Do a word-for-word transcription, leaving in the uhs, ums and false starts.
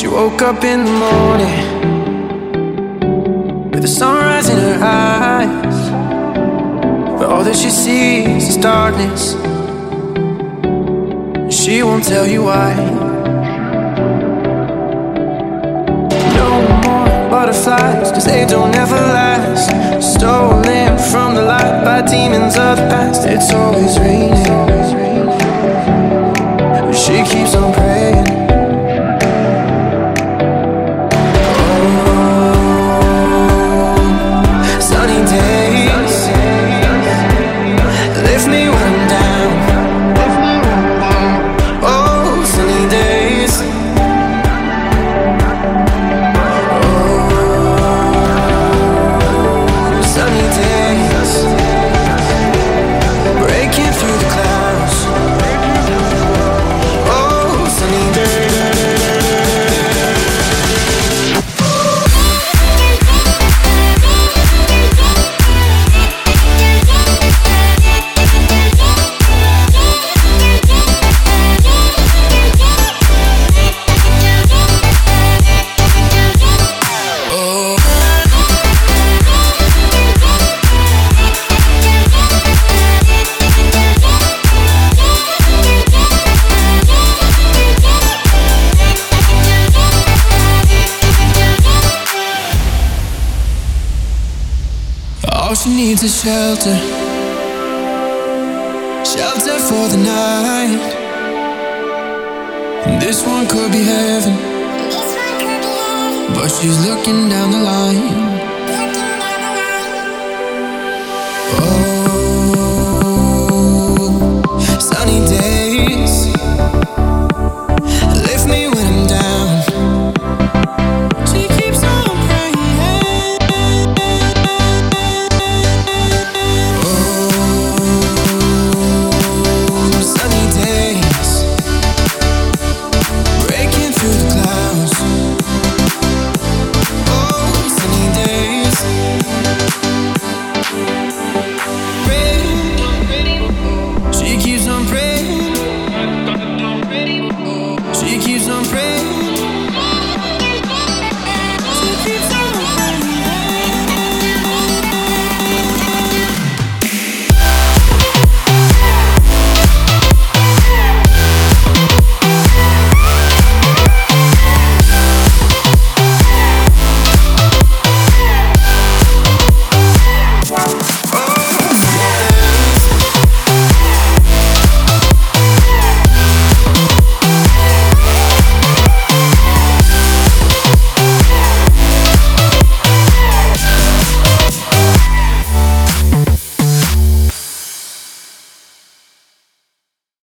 She woke up in the morning with the sunrise in her eyes, but all that she sees is darkness. She won't tell you why. No more butterflies, cause they don't ever last. Stolen from the light by demons of the past. It's always raining, but she keeps on praying. All she needs is shelter, shelter for the night. And this one could be heaven, but she's looking down the line.